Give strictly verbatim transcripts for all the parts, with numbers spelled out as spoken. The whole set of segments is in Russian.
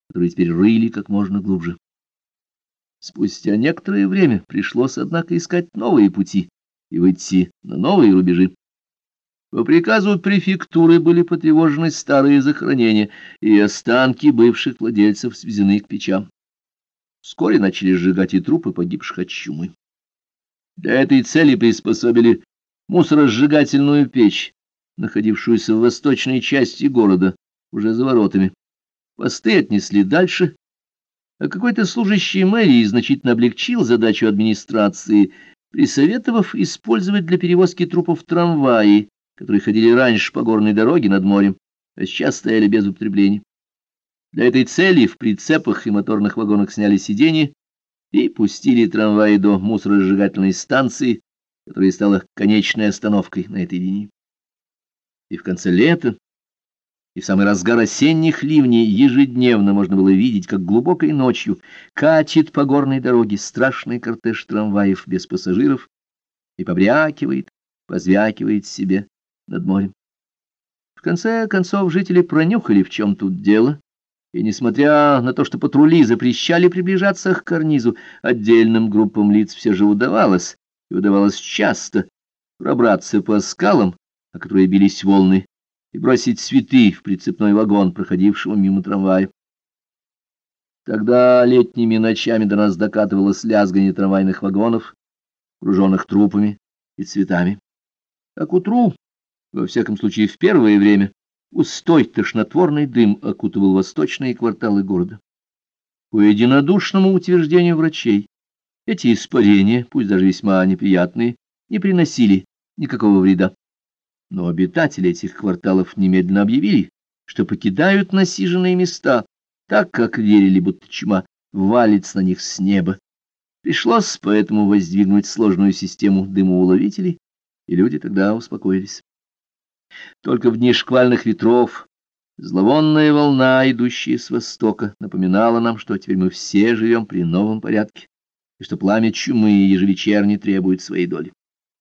которые теперь рыли как можно глубже. Спустя некоторое время пришлось, однако, искать новые пути и выйти на новые рубежи. По приказу префектуры были потревожены старые захоронения, и останки бывших владельцев свезены к печам. Вскоре начали сжигать и трупы погибших от чумы. Для этой цели приспособили мусоросжигательную печь, находившуюся в восточной части города, уже за воротами. Посты отнесли дальше, а какой-то служащий мэрии значительно облегчил задачу администрации, присоветовав использовать для перевозки трупов трамваи, которые ходили раньше по горной дороге над морем, а сейчас стояли без употребления. Для этой цели в прицепах и моторных вагонах сняли сиденья и пустили трамваи до мусоросжигательной станции, которая стала конечной остановкой на этой линии. И в конце лета, и в самый разгар осенних ливней ежедневно можно было видеть, как глубокой ночью катит по горной дороге страшный кортеж трамваев без пассажиров и побрякивает, позвякивает себе над морем. В конце концов жители пронюхали, в чем тут дело, и, несмотря на то, что патрули запрещали приближаться к карнизу, отдельным группам лиц все же удавалось, и удавалось часто, пробраться по скалам, о которые бились волны, и бросить цветы в прицепной вагон, проходившего мимо трамвая. Тогда летними ночами до нас докатывалось лязганье трамвайных вагонов, груженных трупами и цветами. А к утру, во всяком случае в первое время, густой тошнотворный дым окутывал восточные кварталы города. По единодушному утверждению врачей, эти испарения, пусть даже весьма неприятные, не приносили никакого вреда. Но обитатели этих кварталов немедленно объявили, что покидают насиженные места, так как верили, будто чума валится на них с неба. Пришлось поэтому воздвигнуть сложную систему дымоуловителей, и люди тогда успокоились. Только в дни шквальных ветров зловонная волна, идущая с востока, напоминала нам, что теперь мы все живем при новом порядке, и что пламя чумы ежевечерне требует своей доли.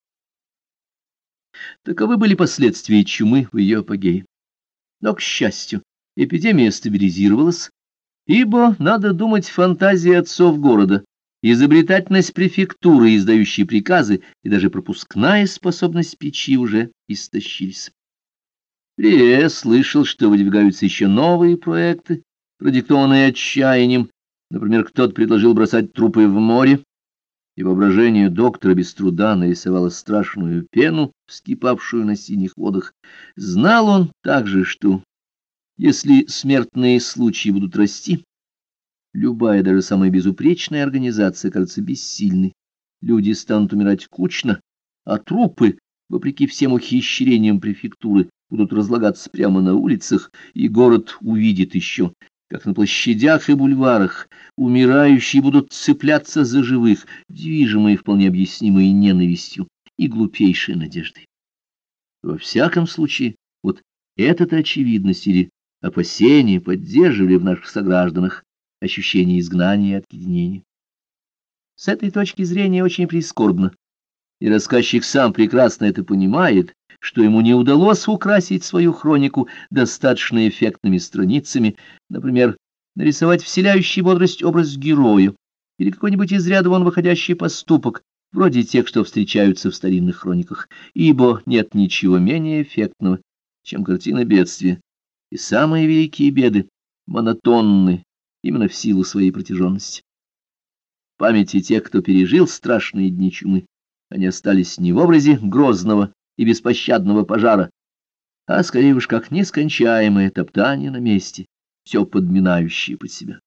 Таковы были последствия чумы в ее апогее. Но, к счастью, эпидемия стабилизировалась, ибо, надо думать, фантазия отцов города, изобретательность префектуры, издающей приказы, и даже пропускная способность печи уже истощились. Пресс слышал, что выдвигаются еще новые проекты, продиктованные отчаянием. Например, кто-то предложил бросать трупы в море, и воображение доктора без труда нарисовало страшную пену, вскипавшую на синих водах. Знал он также, что если смертные случаи будут расти, любая, даже самая безупречная организация кажется бессильной. Люди станут умирать кучно, а трупы, вопреки всем ухищрениям префектуры, будут разлагаться прямо на улицах, и город увидит еще, как на площадях и бульварах умирающие будут цепляться за живых, движимые вполне объяснимой ненавистью и глупейшей надеждой. Во всяком случае, вот эта очевидность или опасение поддерживали в наших согражданах ощущение изгнания и отъединения. С этой точки зрения очень прискорбно, и рассказчик сам прекрасно это понимает, что ему не удалось украсить свою хронику достаточно эффектными страницами, например, нарисовать вселяющий бодрость образ героя или какой-нибудь из ряда вон выходящий поступок, вроде тех, что встречаются в старинных хрониках, ибо нет ничего менее эффектного, чем картина бедствия, и самые великие беды монотонны именно в силу своей протяженности. В памяти тех, кто пережил страшные дни чумы, они остались не в образе грозного и беспощадного пожара, а скорее уж как нескончаемое топтание на месте, все подминающее под себя.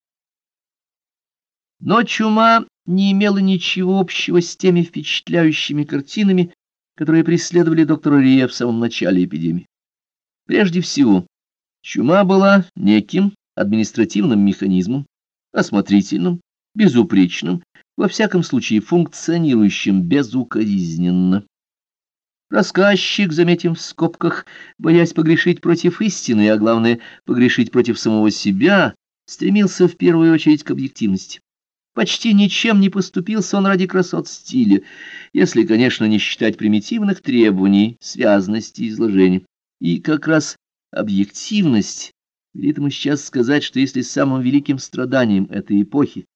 Но чума не имела ничего общего с теми впечатляющими картинами, которые преследовали доктора Рия в самом начале эпидемии. Прежде всего, чума была неким административным механизмом, осмотрительным, безупречным, во всяком случае функционирующим безукоризненно. Рассказчик, заметим в скобках, боясь погрешить против истины, а главное, погрешить против самого себя, стремился в первую очередь к объективности. Почти ничем не поступился он ради красот стиля, если, конечно, не считать примитивных требований, связности изложения. И как раз объективность Велит ему сейчас сказать, что если самым великим страданием этой эпохи